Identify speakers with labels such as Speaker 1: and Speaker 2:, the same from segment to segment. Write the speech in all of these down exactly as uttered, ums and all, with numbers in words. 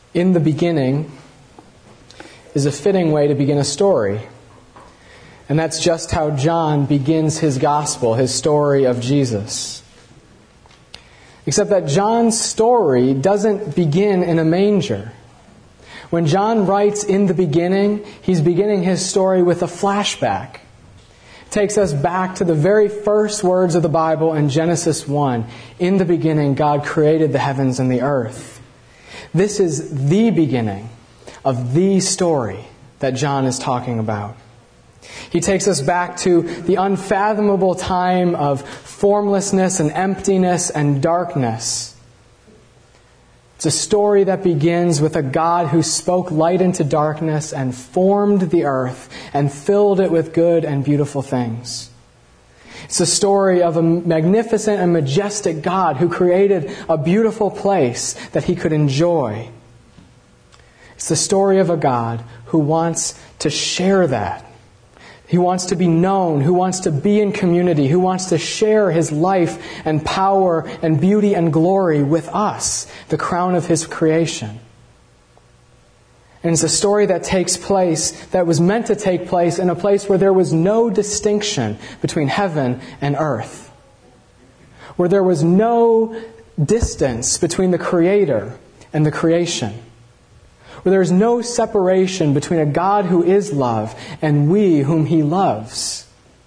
Speaker 1: In the beginning is a fitting way to begin a story. And that's just how John begins his gospel, his story of Jesus. Except that John's story doesn't begin in a manger. When John writes in the beginning, he's beginning his story with a flashback. It takes us back to the very first words of the Bible in Genesis one. In the beginning, God created the heavens and the earth. This is the beginning of the story that John is talking about. He takes us back to the unfathomable time of formlessness and emptiness and darkness. It's a story that begins with a God who spoke light into darkness and formed the earth and filled it with good and beautiful things. It's a story of a magnificent and majestic God who created a beautiful place that He could enjoy. It's the story of a God who wants to share that. He wants to be known, who wants to be in community, who wants to share His life and power and beauty and glory with us, the crown of His creation. And it's a story that takes place, that was meant to take place in a place where there was no distinction between heaven and earth. Where there was no distance between the Creator and the creation. Where there is no separation between a God who is love and we whom He loves.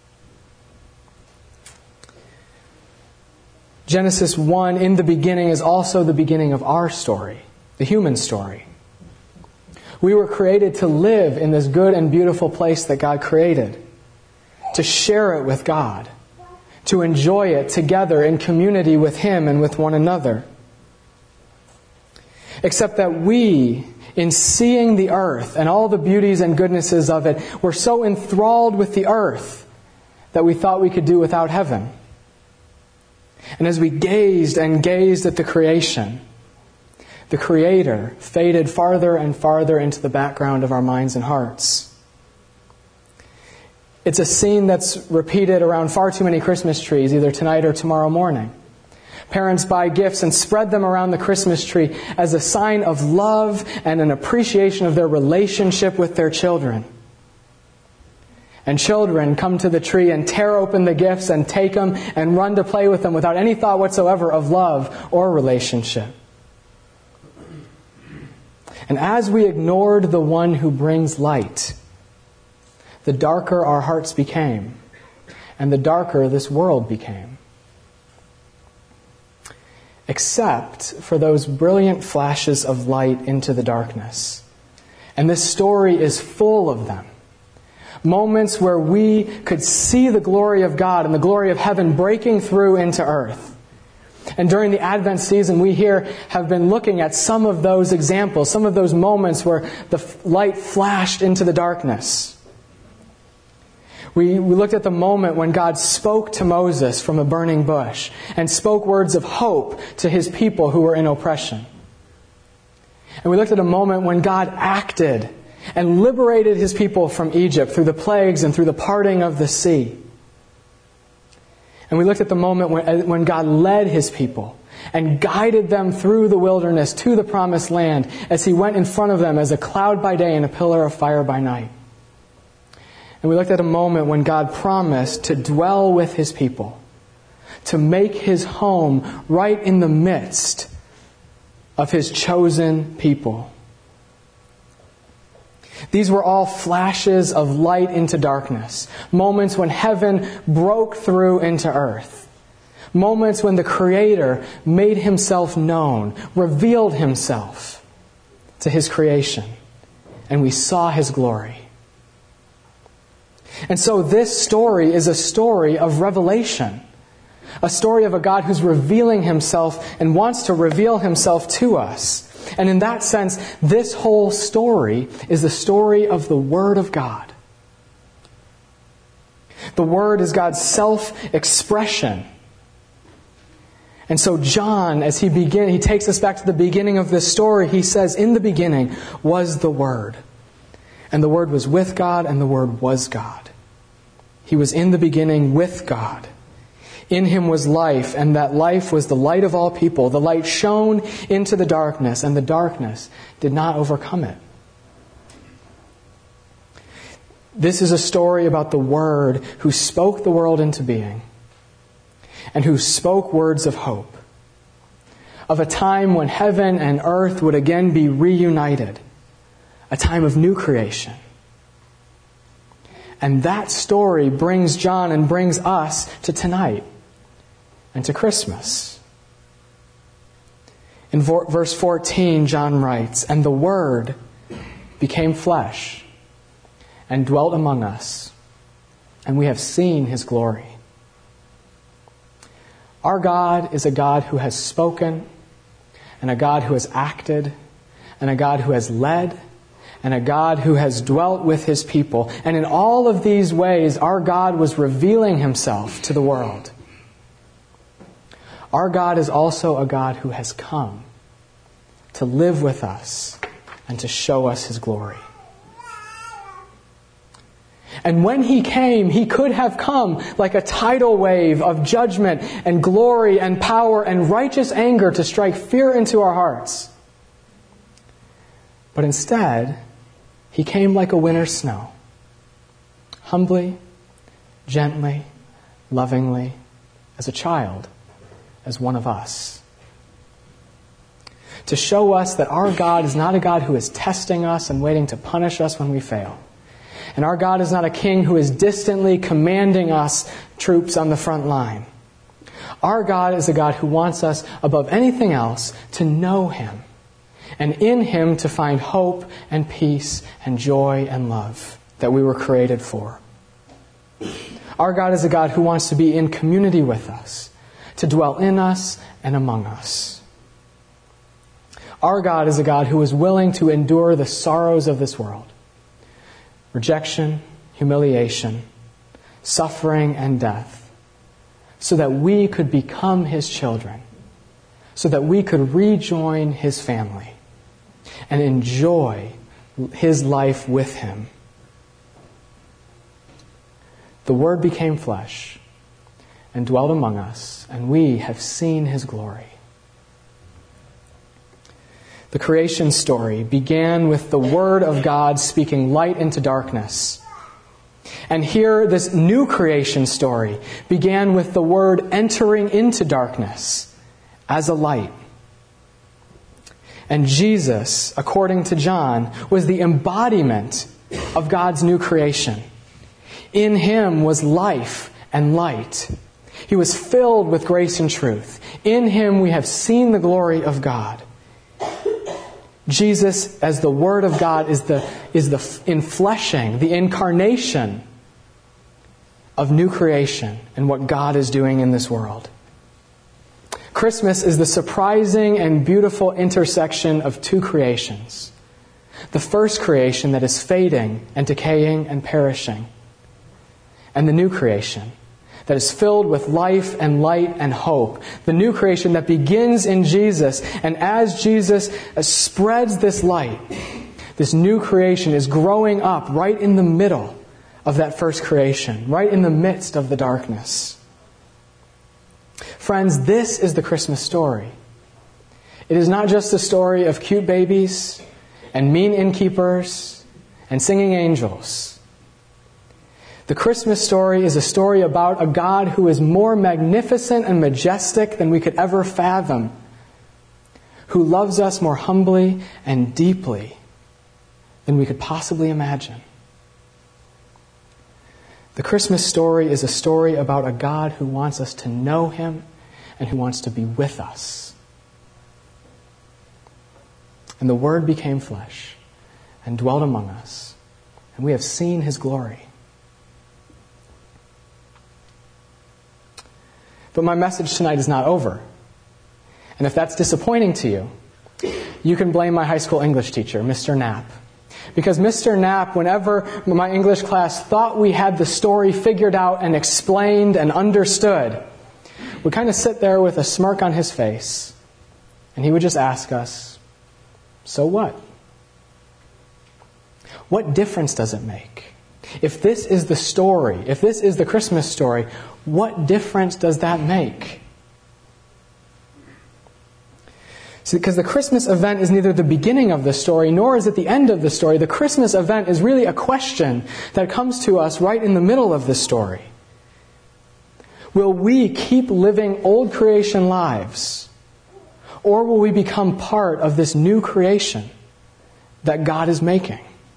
Speaker 1: Genesis one, in the beginning, is also the beginning of our story, the human story. We were created to live in this good and beautiful place that God created, to share it with God, to enjoy it together in community with Him and with one another. Except that we, in seeing the earth and all the beauties and goodnesses of it, were so enthralled with the earth that we thought we could do without heaven. And as we gazed and gazed at the creation, the Creator faded farther and farther into the background of our minds and hearts. It's a scene that's repeated around far too many Christmas trees, either tonight or tomorrow morning. Parents buy gifts and spread them around the Christmas tree as a sign of love and an appreciation of their relationship with their children. And children come to the tree and tear open the gifts and take them and run to play with them without any thought whatsoever of love or relationship. And as we ignored the one who brings light, the darker our hearts became, and the darker this world became. Except for those brilliant flashes of light into the darkness. And this story is full of them. Moments where we could see the glory of God and the glory of heaven breaking through into earth. And during the Advent season, we here have been looking at some of those examples, some of those moments where the light flashed into the darkness. We, we looked at the moment when God spoke to Moses from a burning bush and spoke words of hope to His people who were in oppression. And we looked at a moment when God acted and liberated His people from Egypt through the plagues and through the parting of the sea. And we looked at the moment when, when God led His people and guided them through the wilderness to the promised land as He went in front of them as a cloud by day and a pillar of fire by night. And we looked at a moment when God promised to dwell with His people, to make His home right in the midst of His chosen people. These were all flashes of light into darkness. Moments when heaven broke through into earth. Moments when the Creator made Himself known, revealed Himself to His creation. And we saw His glory. And so this story is a story of revelation. A story of a God who's revealing Himself and wants to reveal Himself to us. And in that sense, this whole story is the story of the Word of God. The Word is God's self-expression. And so John, as he begin, he takes us back to the beginning of this story. He says, in the beginning was the Word. And the Word was with God, and the Word was God. He was in the beginning with God. In him was life, and that life was the light of all people. The light shone into the darkness, and the darkness did not overcome it. This is a story about the Word who spoke the world into being, and who spoke words of hope, of a time when heaven and earth would again be reunited, a time of new creation. And that story brings John and brings us to tonight and to Christmas. In verse fourteen, John writes, "And the Word became flesh and dwelt among us, and we have seen His glory." Our God is a God who has spoken, and a God who has acted, and a God who has led, and a God who has dwelt with His people. And in all of these ways, our God was revealing Himself to the world. Our God is also a God who has come to live with us and to show us His glory. And when He came, He could have come like a tidal wave of judgment and glory and power and righteous anger to strike fear into our hearts. But instead, He came like a winter's snow, humbly, gently, lovingly, as a child, as one of us. To show us that our God is not a God who is testing us and waiting to punish us when we fail. And our God is not a king who is distantly commanding us troops on the front line. Our God is a God who wants us, above anything else, to know Him. And in Him to find hope and peace and joy and love that we were created for. Our God is a God who wants to be in community with us, to dwell in us and among us. Our God is a God who is willing to endure the sorrows of this world. Rejection, humiliation, suffering, and death, so that we could become His children, so that we could rejoin His family and enjoy His life with Him. The Word became flesh and dwelt among us, and we have seen His glory. The creation story began with the Word of God speaking light into darkness. And here, this new creation story began with the Word entering into darkness as a light. And Jesus, according to John, was the embodiment of God's new creation. In Him was life and light. He was filled with grace and truth. In Him we have seen the glory of God. Jesus, as the Word of God, is the, is the infleshing, the incarnation of new creation and what God is doing in this world. Christmas is the surprising and beautiful intersection of two creations. The first creation that is fading and decaying and perishing, and the new creation that is filled with life and light and hope. The new creation that begins in Jesus. And as Jesus spreads this light, this new creation is growing up right in the middle of that first creation, right in the midst of the darkness. Friends, this is the Christmas story. It is not just a story of cute babies and mean innkeepers and singing angels. The Christmas story is a story about a God who is more magnificent and majestic than we could ever fathom, who loves us more humbly and deeply than we could possibly imagine. The Christmas story is a story about a God who wants us to know Him and who wants to be with us. And the Word became flesh and dwelt among us, and we have seen His glory. But my message tonight is not over. And if that's disappointing to you, you can blame my high school English teacher, Mister Knapp. Because Mister Knapp, whenever my English class thought we had the story figured out and explained and understood, would kind of sit there with a smirk on his face, and he would just ask us, "So what? What difference does it make? If this is the story, if this is the Christmas story, what difference does that make? See, because the Christmas event is neither the beginning of the story, nor is it the end of the story. The Christmas event is really a question that comes to us right in the middle of the story. Will we keep living old creation lives, or will we become part of this new creation that God is making?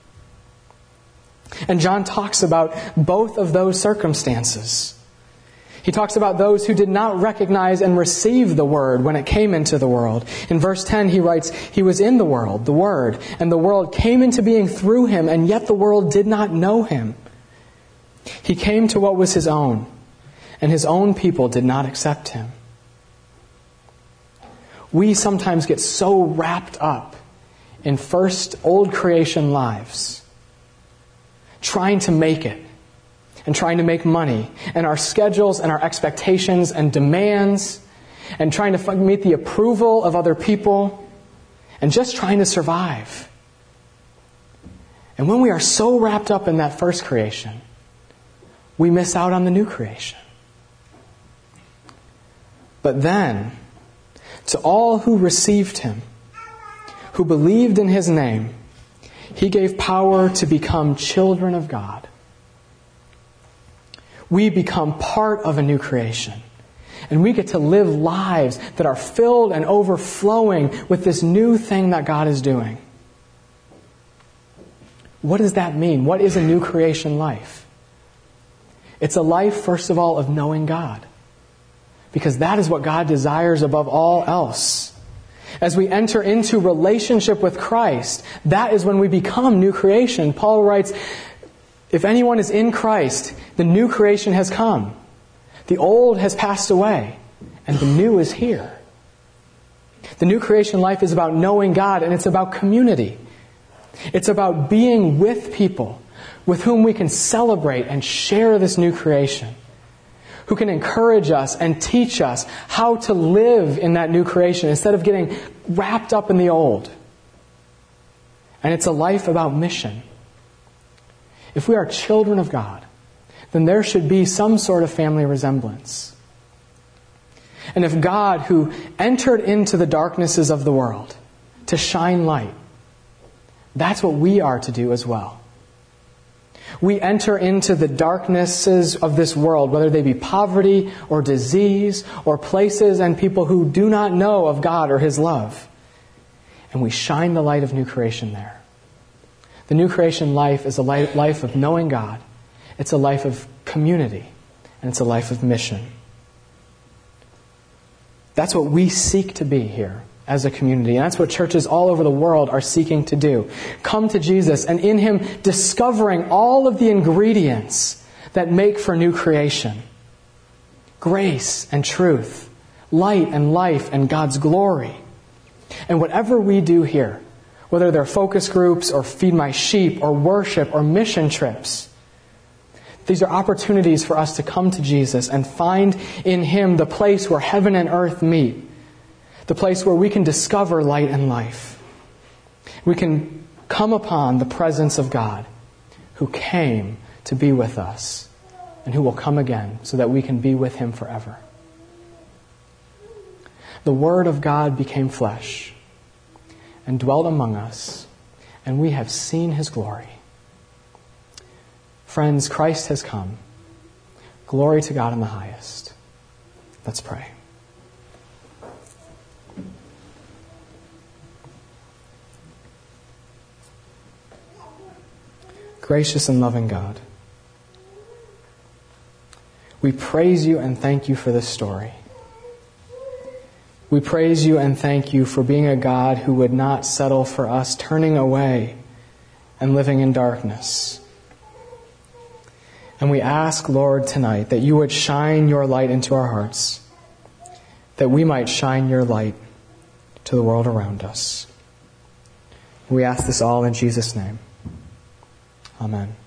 Speaker 1: And John talks about both of those circumstances. He talks about those who did not recognize and receive the Word when it came into the world. In verse ten he writes, He was in the world, the Word, and the world came into being through Him, and yet the world did not know Him. He came to what was His own, and His own people did not accept Him. We sometimes get so wrapped up in first old creation lives, trying to make it, and trying to make money, and our schedules and our expectations and demands, and trying to meet the approval of other people, and just trying to survive. And when we are so wrapped up in that first creation, we miss out on the new creation. But then, to all who received Him, who believed in His name, He gave power to become children of God. We become part of a new creation. And we get to live lives that are filled and overflowing with this new thing that God is doing. What does that mean? What is a new creation life? It's a life, first of all, of knowing God. Because that is what God desires above all else. As we enter into relationship with Christ, that is when we become new creation. Paul writes, if anyone is in Christ, the new creation has come. The old has passed away, and the new is here. The new creation life is about knowing God, and it's about community. It's about being with people with whom we can celebrate and share this new creation, who can encourage us and teach us how to live in that new creation instead of getting wrapped up in the old. And it's a life about mission. If we are children of God, then there should be some sort of family resemblance. And if God, who entered into the darknesses of the world to shine light, that's what we are to do as well. We enter into the darknesses of this world, whether they be poverty or disease or places and people who do not know of God or His love. And we shine the light of new creation there. The new creation life is a life of knowing God. It's a life of community. And it's a life of mission. That's what we seek to be here as a community. And that's what churches all over the world are seeking to do. Come to Jesus and in Him discovering all of the ingredients that make for new creation. Grace and truth, light and life and God's glory. And whatever we do here, whether they're focus groups or feed my sheep or worship or mission trips, these are opportunities for us to come to Jesus and find in Him the place where heaven and earth meet. The place where we can discover light and life. We can come upon the presence of God who came to be with us and who will come again so that we can be with Him forever. The Word of God became flesh and dwelt among us, and we have seen His glory. Friends, Christ has come. Glory to God in the highest. Let's pray. Gracious and loving God, we praise You and thank You for this story. We praise You and thank You for being a God who would not settle for us turning away and living in darkness. And we ask, Lord, tonight that You would shine Your light into our hearts, that we might shine Your light to the world around us. We ask this all in Jesus' name. Amen.